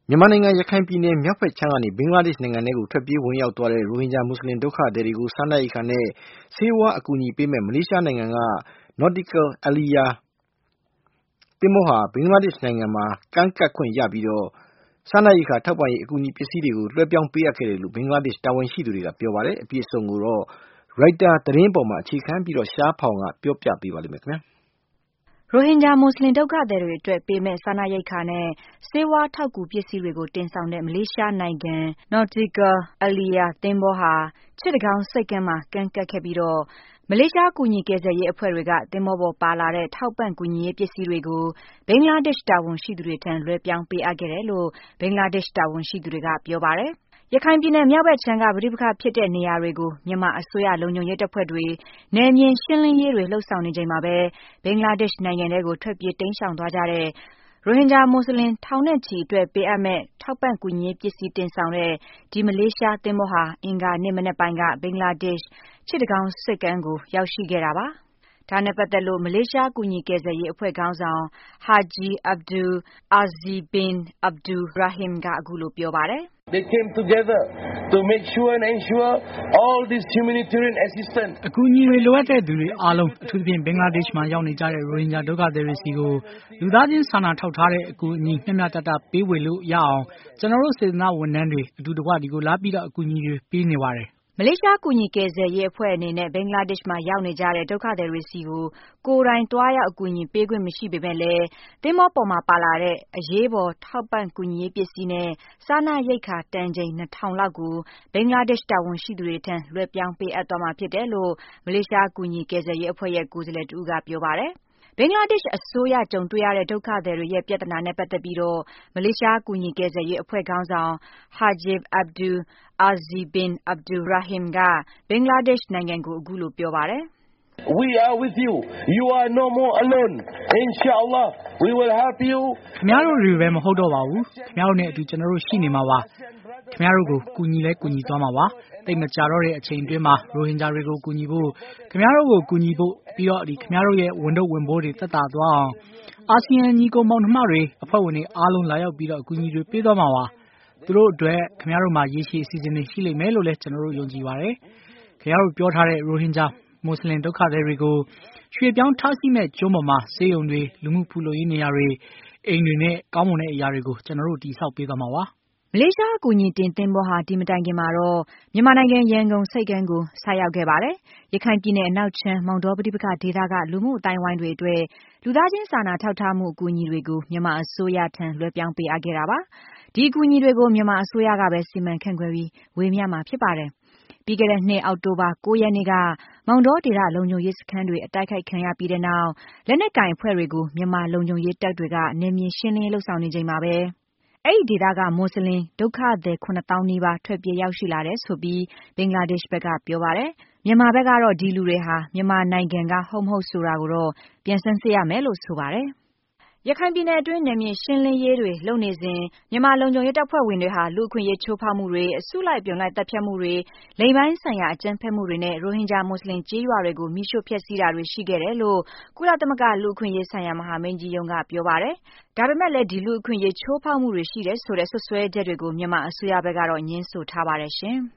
မြန်မာနိုင်ငံရခိုင်ပြည်နယ်မြောက်ဘက်ခြမ်းကနေဘင်္ဂလားဒေ့ရှ်နိုင်ငံထဲကိုထွက်ပြေးဝင်ရောက်သွားတဲ့ရိုဟင်ဂျာမွတ်စလင်ဒုက္ခသည်တွေကိုစားနပ်ရိက္ခာနဲ့ဆေးဝါးအကူအညီပေးမဲ့မလေးရှားနိုင်ငံက Nautical Aliya သင်္ဘောဟာဘင်္ဂလားဒေ့ရှ်နိုင်ငံမှာကမ်းကပ်ခွင့်ရပြီးစားနပ်ရိက္ခာထောက်ပံ့ရေးအကူအညီပစ္စည်းတွေကိုလွှဲပြောင်းပေးအပ်ခဲ့တယ်လို့ဘင်္ဂလားဒေ့ရှ်တာဝန်ရှိသူတွေကပြောပါတယ်။အပြည့်အစုံကိုတော့ Reuters သတင်းပေါ်မှာအခြေခံပြီးရှားဖောင်ကပြောပြပေးပါလိမ့်မယ်ခင်ဗျာ။ရိုဟင်ဂျာမွတ်စလင်ဒုက္ခသည်တွေအတွက်ပေးမဲ့စားနပ်ရိက္ခာနဲ့ဆေးဝါးထောက်ကူပစ္စည်းတွေကိုတင်ဆောင်တဲ့မလေးရှားနိုင်ငံ Nautical Aliya သင်္ဘောဟာစစ်တကောင်းဆိပ်ကမ်းမှာကမ်းကပ်ခဲ့ပြီးမလေးရှားကူညီကယ်ဆယ်ရေးအဖွဲ့တွေကသင်္ဘောပေါ်ပါလာတဲ့ထောက်ပံ့ကူညီရေးပစ္စည်းတွေကိုဘင်္ဂလားဒေ့ရှ်တာဝန်ရှိသူတွေထံလွှဲပြောင်းပေးအပ်ခဲ့တယ်လို့ဘင်္ဂလားဒေ့ရှ်တာဝန်ရှိသူတွေကပြောပါတယ်။ရခိုင်ပြည်နယ်မြောက်ဘက်ခြမ်းကပဋိပက္ခဖြစ်တဲ့နေရာတွေကိုမြန်မာအစိုးရလုံခြုံရေးတပ်ဖွဲ့တွေနယ်မြေရှင်းလင်းရေးတွေလှုပ်ဆောင်နေချိန်မှာပဲဘင်္ဂလားဒေ့ရှ်နိုင်ငံထဲကိုထွက်ပြေးတိမ်းရှောင်သွားကြတဲ့ရိုဟင်ဂျာမွတ်စလင်ထောင်နဲ့ချီအတွက်ပေးအပ်မဲ့ထောက်ပံ့ကူညီရေးပစ္စည်းတင်ဆောင်တဲ့ဒီမလေးရှားသင်္ဘောဟာအင်္ဂါနေ့မနက်ပိုင်းကဘင်္ဂလားဒေ့ရှ်စစ်တကောင်းဆိပ်ကမ်းကိုရောက်ရှိခဲ့တာပါ။ဒါနဲ့ပတ်သက်လို့မလေးရှားကူညီကယ်ဆယ်ရေးအဖွဲ့ခေါင်းဆောင် Haji Abdul Azeez bin Abdul Rahim ကအခုလိုပြောပါတယ်။ They came together to make sure and ensure all this humanitarian assistance အကူအညီတွေလိုအပ်တဲ့သူတွေအားလုံးအထူးသဖြင့်ဘင်္ဂလားဒေ့ရှ်မှာရောက်နေကြတဲ့ရိုဟင်ဂျာဒုက္ခသည်တွေစီကိုလူသားချင်းစာနာထောက်ထားတဲ့အကူအညီမျှမျှတတပေးဝေလို့ရအောင်ကျွန်တော်တို့စေတနာဝန်ထမ်းတွေအတူတကွဒီကိုလာပြီးတော့အကူအညီတွေပေးနေပါတယ်။မလေးရှားကူညီကယ်ဆယ်ရေးအဖွဲ့အနေနဲ့ဘင်္ဂလားဒေ့ရှ်မှာရောက်နေကြတဲ့ဒုက္ခသည်တွေစီကိုယ်တိုင်သွားရောက်အကူအညီပေးခွင့်မရှိပေမဲ့လည်းသင်္ဘောပေါ်မှာပါလာတဲ့အရေးပေါ်ထောက်ပံ့ကူညီရေးပစ္စည်းနဲ့စားနပ်ရိက္ခာတန်ချိန်2000လောက်ကိုဘင်္ဂလားဒေ့ရှ်တာဝန်ရှိသူတွေထံလွှဲပြောင်းပေးအပ်သွားမှာဖြစ်တယ်လို့မလေးရှားကူညီကယ်ဆယ်ရေးအဖွဲ့ရဲ့ကိုယ်စားလှယ်တဦးကပြောပါတယ်။ဘင်္ဂလားဒေ့ရှ်အစိုးရကြုံတွေ့ရတဲ့ဒုက္ခသည်တွေရဲ့ပြဿနာနဲ့ပတ်သက်ပြီးမလေးရှားကူညီကယ်ဆယ်ရေးအဖွဲ့ခေါင်းဆောင် Haji Abdul Azeez bin Abdul Rahim ကဘင်္ဂလားဒေ့ရှ်နိုင်ငံကိုအခုလိုပြောပါတယ်။ We are with you. You are no more alone. Inshallah, we will help you. ခင်ဗျားတို့တွေပဲမဟုတ်တော့ပါဘူး။ခင်ဗျားတို့နဲ့အတူကျွန်တော်တို့ရှိနေမှာပါ။ခင်ဗျားတို့ကိုကူညီလဲကူညီသွားမှာပါ။တိတ်မကြတော့တဲ့အချိန်အတွင်းမှာရိုဟင်ဂျာတွေကိုကူညီဖို့ခင်ဗျားတို့ကိုကူညီဖို့ပြီးတော့ခင်ဗျားတို့ရဲ့ဝန်ထုတ်ဝန်ပိုးတွေသက်သာသွားအောင်အာဆီယံညီကိုမောင်နှမတွေအဖွဲ့ဝင်တွေအားလုံးလာရောက်ပြီးတော့အကူအညီတွေပေးသွားမှာပါ။သူတို့အတွက်ခင်ဗျားတို့မှာရေရှည်အစီအစဉ်တွေရှိလိမ့်မယ်လို့လည်းကျွန်တော်တို့ယုံကြည်ပါတယ်။ခင်ဗျားတို့ပြောထားတဲ့ရိုဟင်ဂျာမွတ်စလင်ဒုက္ခသည်တွေကိုရွှေ့ပြောင်းထားရှိမဲ့ကျွန်းပေါ်မှာဆေးရုံတွေလူမှုဖူလုံရေးနေရာတွေအိမ်တွေနဲ့ကောင်းမွန်တဲ့အရာတွေကိုကျွန်တော်တို့တည်ဆောက်ပေးသွားမှာပါ။မလေးရှားအကူအညီတင်သင်္ဘောဟာဒီမတိုင်ခင်မှာတော့မြန်မာနိုင်ငံရန်ကုန်ဆိပ်ကမ်းကိုဆိုက်ရောက်ခဲ့ပါတယ်။ရခိုင်ပြည်နယ်အနောက်ခြမ်းမောင်တောပဋိပက္ခဒေသကလူမှုအတိုင်းဝိုင်းတွေအတွက်လူသားချင်းစာနာထောက်ထားမှုအကူအညီတွေကိုမြန်မာအစိုးရထံလွှဲပြောင်းပေးအပ်ခဲ့တာပါ။ဒီအကူအညီတွေကိုမြန်မာအစိုးရကပဲစီမံခန့်ခွဲပြီးဝေမျှမှာဖြစ်ပါတယ်။ပြီးခဲ့တဲ့နှစ်အောက်တိုဘာ9ရက်နေ့ကမောင်တောဒေသလုံခြုံရေးစခန်းတွေအတိုက်ခိုက်ခံရပြီးတဲ့နောက်လက်နက်ကင်အဖွဲ့တွေကိုမြန်မာလုံခြုံရေးတပ်တွေကနယ်မြေရှင်းလင်းရေးလုပ်ဆောင်နေချိန်မှာပဲအဲ့ဒီဒေသကမွတ်စလင်ဒုက္ခသည်9000နီးပါးထွက်ပြေးရောက်ရှိလာတယ်ဆိုပြီးဘင်္ဂလားဒေ့ရှ်ဘက်ကပြောပါတယ်။မြန်မာဘက်ကတော့ဒီလူတွေဟာမြန်မာနိုင်ငံကဟုတ်မဟုတ်ဆိုတာကိုတော့ပြန်ဆန်းစစ်ရမယ်လို့ဆိုပါတယ်။ရခိုင်ပြည်နယ်အတွင်းနယ်မြေရှင်းလင်းရေးတွေလုပ်နေစဉ်မြန်မာလုံခြုံရေးတပ်ဖွဲ့ဝင်တွေဟာလူ့အခွင့်အရေးချိုးဖောက်မှုတွေအစုလိုက်ပြုံလိုက်တပ်ဖြတ်မှုတွေလိင်ပိုင်းဆိုင်ရာအကြမ်းဖက်မှုတွေနဲ့ရိုဟင်ဂျာမွတ်စလင်ကြေးရွာတွေကိုမိရှို့ဖျက်ဆီးတာတွေရှိခဲ့တယ်လို့ကုလသမဂ္ဂလူ့အခွင့်အရေးဆိုင်ရာမဟာမင်းကြီးရုံးကပြောပါတယ်။ဒါပေမဲ့လည်းဒီလူ့အခွင့်အရေးချိုးဖောက်မှုတွေရှိတယ်ဆိုတဲ့ဆွဆွဲချက်တွေကိုမြန်မာအစိုးရဘက်ကတော့ငြင်းဆိုထားပါတယ်ရှင်။